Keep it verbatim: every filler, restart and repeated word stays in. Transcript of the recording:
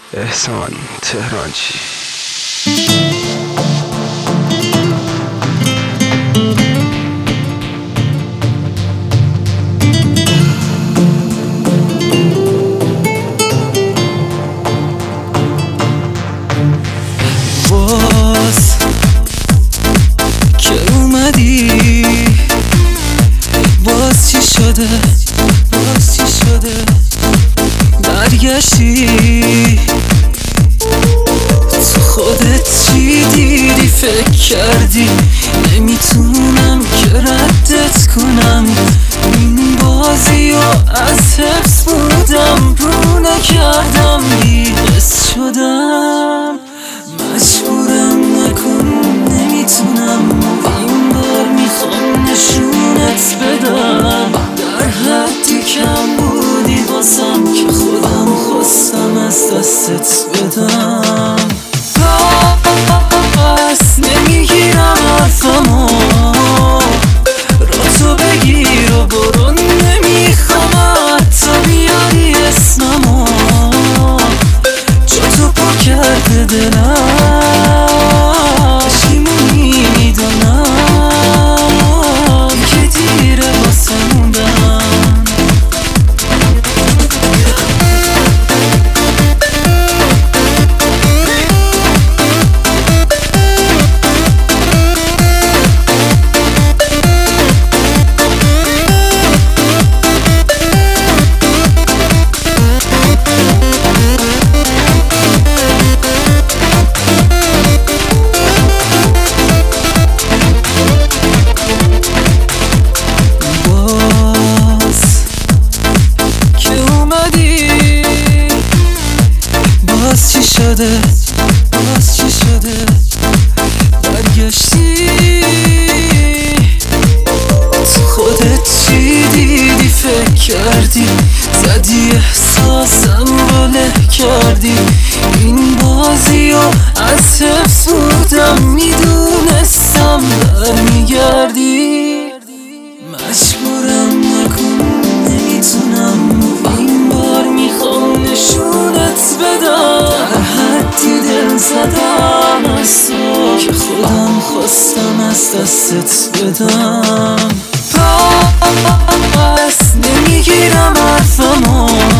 احسان تهرانچی. باز که اومدی، باز چی شده، باز چی شده، برگشتی تو خودت چی دیدی، فکر کردی نمیتونم که ردت کنم، این بازی و از حفظ بودم رو نکردم، بی‌حس شدم مجبورم نکن، نمیتونم این بار میخوام نشونت بدم، در حدی کم بودی واسم که خودم خواستم از دستت بدم. پس نمیگیرم حرفمو، را تو بگیر و برو، نمیخوام حتی بیاری اسممو، جا تو پا کرده دلم، پشیمونی میدونم که دیره واسه موندم. باز چی شده، باز چی شده، برگشتی تو خودت چی دیدی، فکر کردی زدی احساسم رو له کردی، این بازی و از حفظ بودم میدونستم برمیگردی، مجبورم نکن، نمیتونم این بار میخوام نشونت بدم، در حدی دل زدم از تو که خودم خواستم از دستت بدم. پس نمیگیرم حرفمو،